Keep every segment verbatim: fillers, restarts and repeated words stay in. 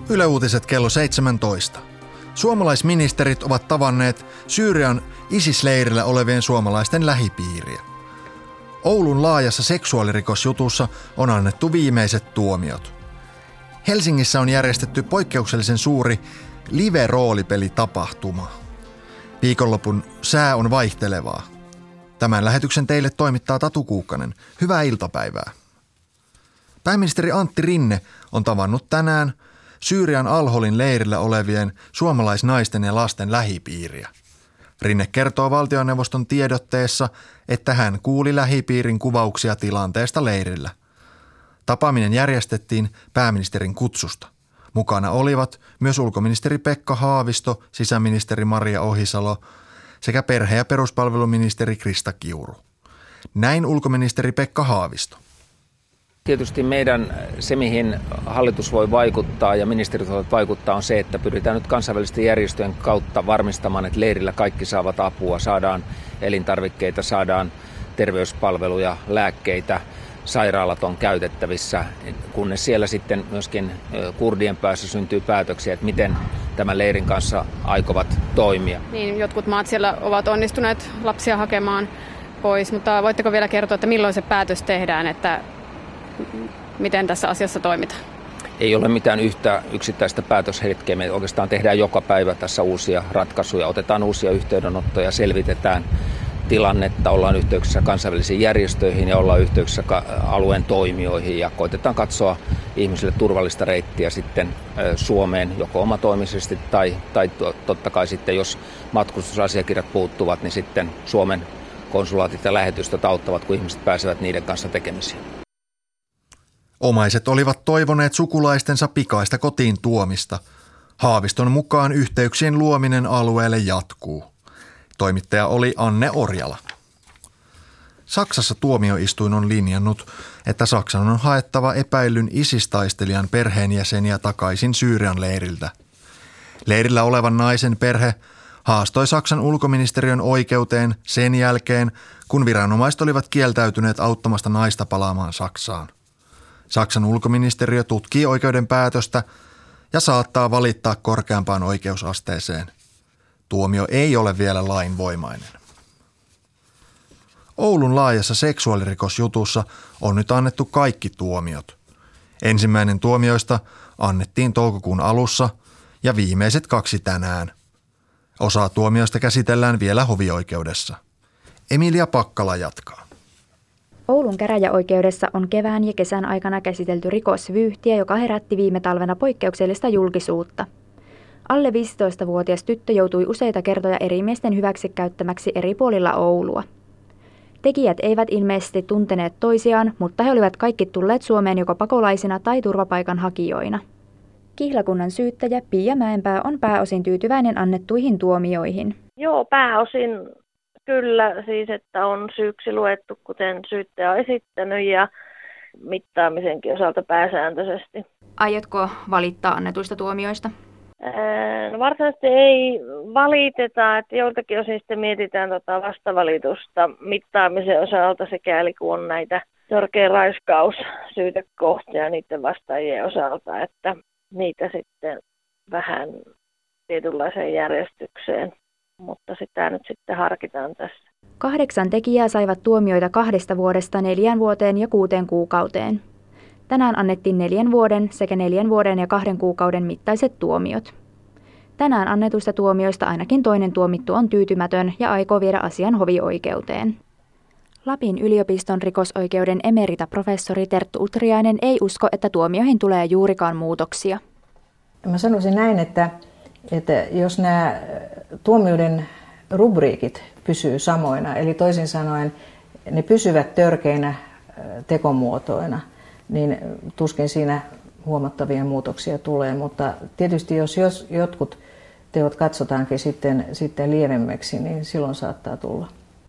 Yle Uutiset kello seitsemäntoista. Suomalaisministerit ovat tavanneet Syyrian ISIS-leirillä olevien suomalaisten lähipiiriä. Oulun laajassa seksuaalirikosjutussa on annettu viimeiset tuomiot. Helsingissä on järjestetty poikkeuksellisen suuri live-roolipelitapahtuma. Viikonlopun sää on vaihtelevaa. Tämän lähetyksen teille toimittaa Tatu Kuukkanen. Hyvää iltapäivää. Pääministeri Antti Rinne on tavannut tänään Syyrian Al-Holin leirillä olevien suomalaisnaisten ja lasten lähipiiriä. Rinne kertoo valtioneuvoston tiedotteessa, että hän kuuli lähipiirin kuvauksia tilanteesta leirillä. Tapaaminen järjestettiin pääministerin kutsusta. Mukana olivat myös ulkoministeri Pekka Haavisto, sisäministeri Maria Ohisalo sekä perhe- ja peruspalveluministeri Krista Kiuru. Näin ulkoministeri Pekka Haavisto. Tietysti meidän, se mihin hallitus voi vaikuttaa ja ministerit voivat vaikuttaa, on se, että pyritään nyt kansainvälisten järjestöjen kautta varmistamaan, että leirillä kaikki saavat apua, saadaan elintarvikkeita, saadaan terveyspalveluja, lääkkeitä, sairaalat on käytettävissä, kunnes siellä sitten myöskin kurdien päässä syntyy päätöksiä, että miten tämän leirin kanssa aikovat toimia. Niin, jotkut maat siellä ovat onnistuneet lapsia hakemaan pois, mutta voitteko vielä kertoa, että milloin se päätös tehdään, että miten tässä asiassa toimitaan? Ei ole mitään yhtä yksittäistä päätöshetkeä. Me oikeastaan tehdään joka päivä tässä uusia ratkaisuja. Otetaan uusia yhteydenottoja, selvitetään tilannetta, ollaan yhteyksissä kansainvälisiin järjestöihin ja ollaan yhteyksissä alueen toimijoihin ja koitetaan katsoa ihmisille turvallista reittiä sitten Suomeen, joko omatoimisesti tai, tai totta kai sitten, jos matkustusasiakirjat puuttuvat, niin sitten Suomen konsulaatit ja lähetystöt auttavat, kun ihmiset pääsevät niiden kanssa tekemisiin. Omaiset olivat toivoneet sukulaistensa pikaista kotiin tuomista. Haaviston mukaan yhteyksien luominen alueelle jatkuu. Toimittaja oli Anne Orjala. Saksassa tuomioistuin on linjannut, että Saksan on haettava epäillyn ISIS-taistelijan perheenjäseniä takaisin Syyrian leiriltä. Leirillä olevan naisen perhe haastoi Saksan ulkoministeriön oikeuteen sen jälkeen, kun viranomaiset olivat kieltäytyneet auttamasta naista palaamaan Saksaan. Saksan ulkoministeriö tutkii oikeuden päätöstä ja saattaa valittaa korkeampaan oikeusasteeseen. Tuomio ei ole vielä lainvoimainen. Oulun laajassa seksuaalirikosjutussa on nyt annettu kaikki tuomiot. Ensimmäinen tuomioista annettiin toukokuun alussa ja viimeiset kaksi tänään. Osa tuomioista käsitellään vielä hovioikeudessa. Emilia Pakkala jatkaa. Oulun käräjäoikeudessa on kevään ja kesän aikana käsitelty rikosvyyhtiä, joka herätti viime talvena poikkeuksellista julkisuutta. Alle viisitoistavuotias tyttö joutui useita kertoja eri miesten hyväksikäyttämäksi eri puolilla Oulua. Tekijät eivät ilmeisesti tunteneet toisiaan, mutta he olivat kaikki tulleet Suomeen joko pakolaisina tai turvapaikanhakijoina. Kihlakunnan syyttäjä Pia Mäenpää on pääosin tyytyväinen annettuihin tuomioihin. Joo, pääosin kyllä, siis että on syyksi luettu, kuten syyttäjä on esittänyt ja mittaamisenkin osalta pääsääntöisesti. Aiotko valittaa annetuista tuomioista? No varsinaisesti ei valiteta, että joiltakin osin sitten mietitään tota vastavalitusta mittaamisen osalta sekä kun on näitä törkeä raiskaussyytekohtia niiden vastaajien osalta, että niitä sitten vähän tietynlaiseen järjestykseen, mutta sitä nyt sitten harkitaan tässä. Kahdeksan tekijää saivat tuomioita kahdesta vuodesta neljään vuoteen ja kuuteen kuukauteen. Tänään annettiin neljän vuoden sekä neljän vuoden ja kahden kuukauden mittaiset tuomiot. Tänään annetuista tuomioista ainakin toinen tuomittu on tyytymätön ja aikoo viedä asian hovioikeuteen. Lapin yliopiston rikosoikeuden emeritaprofessori Terttu Utriainen ei usko, että tuomioihin tulee juurikaan muutoksia. Mä sanoisin näin, että, että jos nämä tuomioiden rubriikit pysyy samoina, eli toisin sanoen ne pysyvät törkeinä tekomuotoina, niin tuskin siinä huomattavia muutoksia tulee, mutta tietysti jos, jos jotkut teot katsotaankin sitten, sitten lievemmäksi, niin silloin saattaa tulla.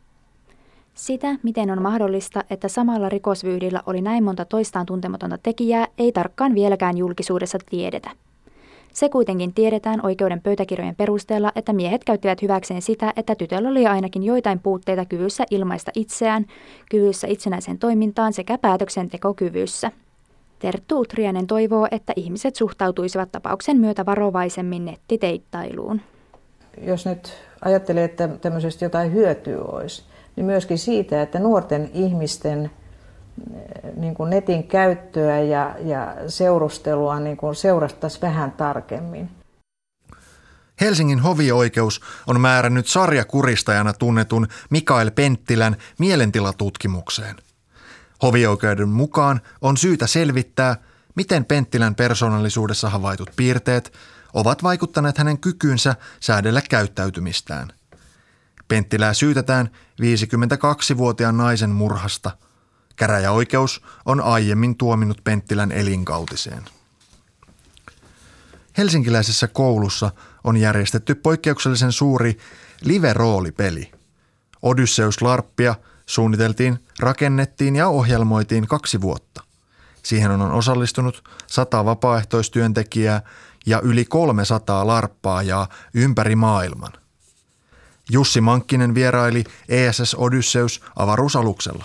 Sitä, miten on mahdollista, että samalla rikosvyyhdillä oli näin monta toistaan tuntematonta tekijää, ei tarkkaan vieläkään julkisuudessa tiedetä. Se kuitenkin tiedetään oikeuden pöytäkirjojen perusteella, että miehet käyttivät hyväkseen sitä, että tytöllä oli ainakin joitain puutteita kyvyssä ilmaista itseään, kyvyssä itsenäiseen toimintaan sekä päätöksentekokyvyssä. Terttu Utriainen toivoo, että ihmiset suhtautuisivat tapauksen myötä varovaisemmin nettiteittailuun. Jos nyt ajattelee, että tämmöisestä jotain hyötyä olisi, niin myöskin siitä, että nuorten ihmisten niin kuin netin käyttöä ja, ja seurustelua niin kuin seurattaisiin vähän tarkemmin. Helsingin hovioikeus on määrännyt sarjakuristajana tunnetun Mikael Penttilän mielentilatutkimukseen. Hovioikeuden mukaan on syytä selvittää, miten Penttilän persoonallisuudessa havaitut piirteet ovat vaikuttaneet hänen kykyynsä säädellä käyttäytymistään. Penttilää syytetään viisikymmentäkaksivuotiaan naisen murhasta. Käräjäoikeus on aiemmin tuominnut Penttilän elinkautiseen. Helsinkiläisessä koulussa on järjestetty poikkeuksellisen suuri live-roolipeli. Odysseus-larppia suunniteltiin, rakennettiin ja ohjelmoitiin kaksi vuotta. Siihen on osallistunut sata vapaaehtoistyöntekijää ja yli kolmesataa larppaajaa ympäri maailman. Jussi Mankkinen vieraili E S S Odysseus avaruusaluksella.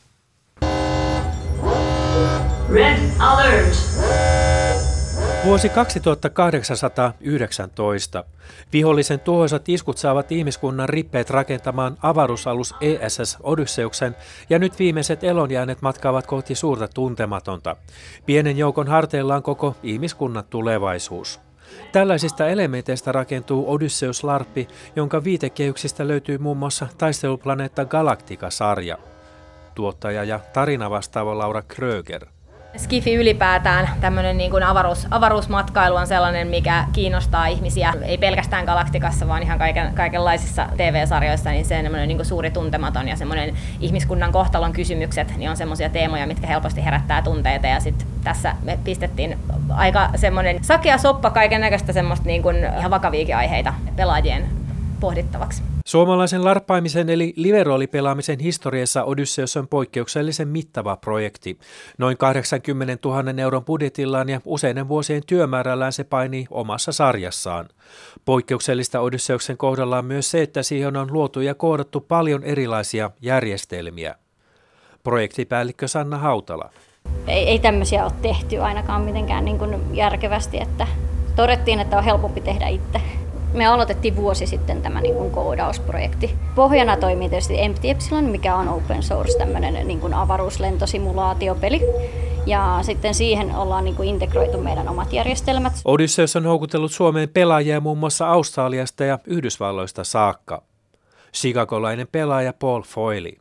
Red alert! Vuosi kaksituhattakahdeksansataayhdeksäntoista. Vihollisen tuhoisat iskut saavat ihmiskunnan rippeet rakentamaan avaruusalus E S S Odysseuksen ja nyt viimeiset elonjääneet matkaavat kohti suurta tuntematonta. Pienen joukon harteilla on koko ihmiskunnan tulevaisuus. Tällaisista elementeistä rakentuu Odysseus-larppi, jonka viitekehyksistä löytyy muun muassa taisteluplaneetta Galactica-sarja. Tuottaja ja tarinavastaava Laura Kröger. Skifi ylipäätään, tämmöinen niin kuin avaruus, avaruusmatkailu on sellainen, mikä kiinnostaa ihmisiä, ei pelkästään Galacticassa, vaan ihan kaiken, kaikenlaisissa T V-sarjoissa, niin se niin kuin suuri tuntematon ja semmoinen ihmiskunnan kohtalon kysymykset niin on semmoisia teemoja, mitkä helposti herättää tunteita, ja sitten tässä me pistettiin aika semmoinen sakea soppa kaiken näköistä semmoista niin kuin ihan vakaviakin aiheita pelaajien pohdittavaksi. Suomalaisen larppaimisen eli live-roolipelaamisen historiassa Odysseus on poikkeuksellisen mittava projekti. Noin kahdeksankymmentätuhatta euron budjetillaan ja useiden vuosien työmäärällään se painii omassa sarjassaan. Poikkeuksellista Odysseuksen kohdalla on myös se, että siihen on luotu ja koodattu paljon erilaisia järjestelmiä. Projektipäällikkö Sanna Hautala. Ei, ei tämmöisiä ole tehty ainakaan mitenkään niin kuin järkevästi, että todettiin, että on helpompi tehdä itse. Me aloitettiin vuosi sitten tämä niin kuin koodausprojekti. Pohjana toimii tietysti Empty Epsilon, mikä on open source tämmöinen niin kuin avaruuslentosimulaatiopeli. Ja sitten siihen ollaan niin kuin integroitu meidän omat järjestelmät. Odysseus on houkutellut Suomeen pelaajia muun muassa Australiasta ja Yhdysvalloista saakka. Chicagolainen pelaaja Paul Foyle.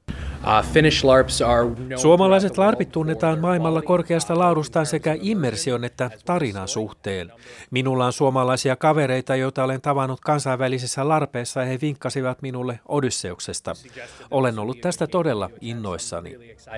Suomalaiset larpit tunnetaan maailmalla korkeasta laadustaan sekä immersion että tarinan suhteen. Minulla on suomalaisia kavereita, joita olen tavannut kansainvälisissä larpeissa, ja he vinkkasivat minulle Odysseuksesta. Olen ollut tästä todella innoissani.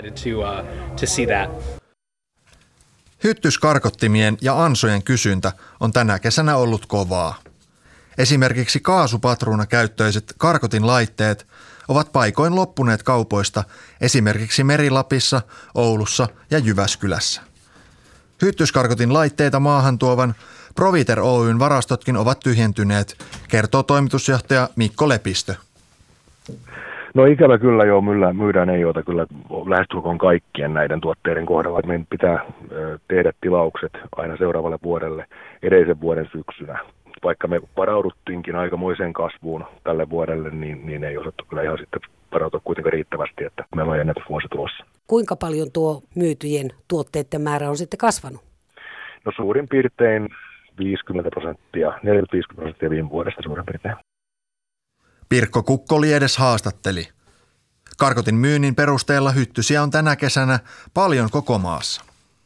Hyttyskarkottimien ja ansojen kysyntä on tänä kesänä ollut kovaa. Esimerkiksi kaasupatruunakäyttöiset karkotinlaitteet ovat paikoin loppuneet kaupoista esimerkiksi Meri-Lapissa, Oulussa ja Jyväskylässä. Hyttyskarkotin laitteita maahan tuovan Proviter Oyn varastotkin ovat tyhjentyneet, kertoo toimitusjohtaja Mikko Lepistö. No ikävä kyllä jo myydään ei ota kyllä lähestulkoon kaikkien näiden tuotteiden kohdalla. Meidän pitää tehdä tilaukset aina seuraavalle vuodelle edellisen vuoden syksynä. Vaikka me varauduttiinkin aikamoiseen kasvuun tälle vuodelle, niin, niin ei osattu kyllä ihan sitten varautua kuitenkaan riittävästi, että meillä on ennätysvuosi tulossa. Kuinka paljon tuo myytyjen tuotteiden määrä on sitten kasvanut? No suurin piirtein viisikymmentä prosenttia, neljäkymmentä viisikymmentä prosenttia viime vuodesta suurin piirtein. Pirkko Kukkoli edes haastatteli. Karkotin myynnin perusteella hyttysiä on tänä kesänä paljon koko maassa.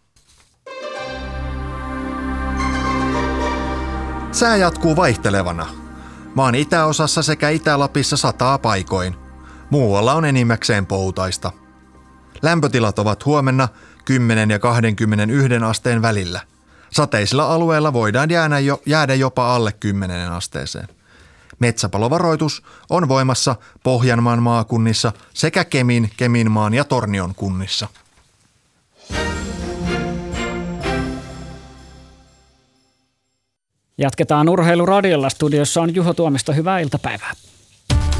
Sää jatkuu vaihtelevana. Maan itäosassa sekä Itä-Lapissa sataa paikoin. Muualla on enimmäkseen poutaista. Lämpötilat ovat huomenna kymmenen ja kaksikymmentäyksi asteen välillä. Sateisilla alueilla voidaan jäädä, jo, jäädä jopa alle kymmenen asteeseen. Metsäpalovaroitus on voimassa Pohjanmaan maakunnissa sekä Kemin, Keminmaan ja Tornion kunnissa. Jatketaan Urheiluradiolla. Studiossa on Juho Tuomisto. Hyvää iltapäivää.